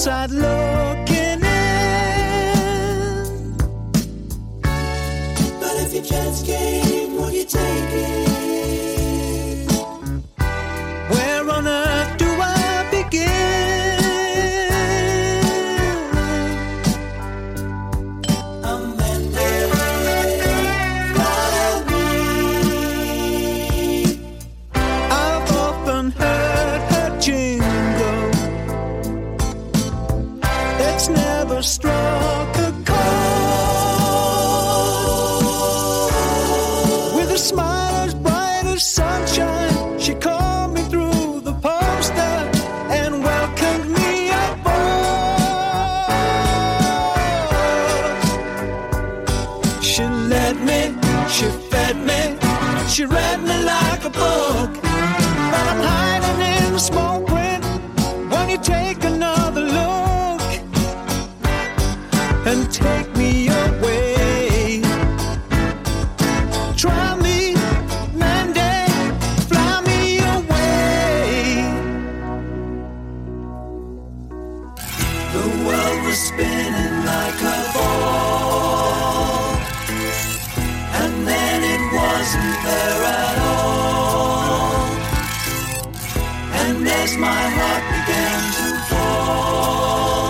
outside looking in. But if your chance came, would you take it? Where on earth do I begin? Amanda, follow me. I've often heard her jingle. It's never struck a chord. With a smile as bright as sunshine, she called me through the poster and welcomed me aboard. She led me, she fed me, she read me like a book. But I'm hiding in the small print. Won't you take another look and take me away? Try me, Mandy, fly me away. The world was spinning like a ball, and then it wasn't there at all. And as my heart began to fall,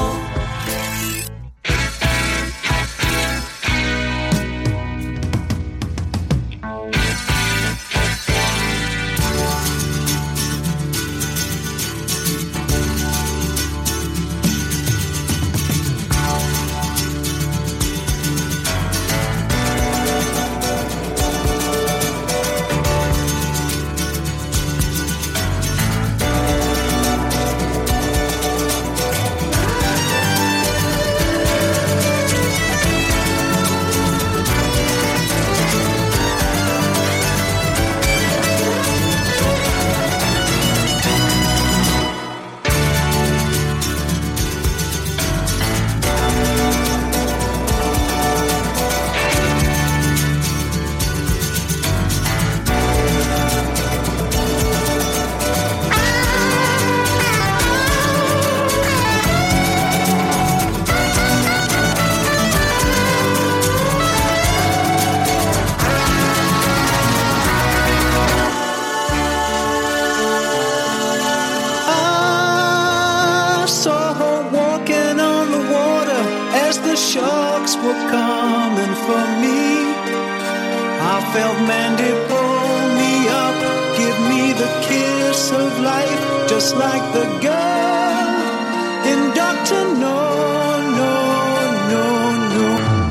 I saw her walking on the water as the sharks were coming for me. I felt Mandy pull me up, give me the kiss of life, just like the girl in Dr. No, no, no, no.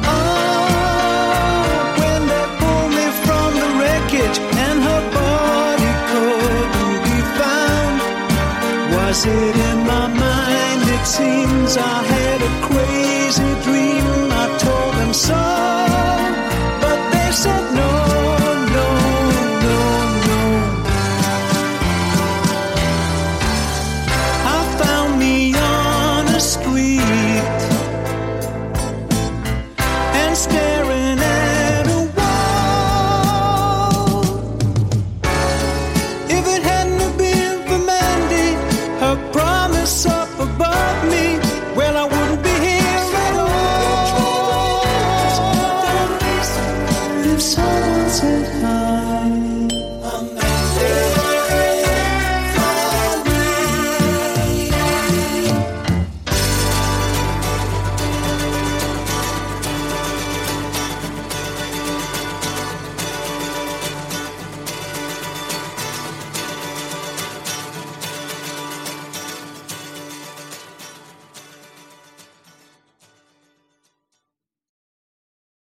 Oh, when they pulled me from the wreckage and her body couldn't be found. Was it in my mind? It seems I had a crazy dream. I told them so, but they said no.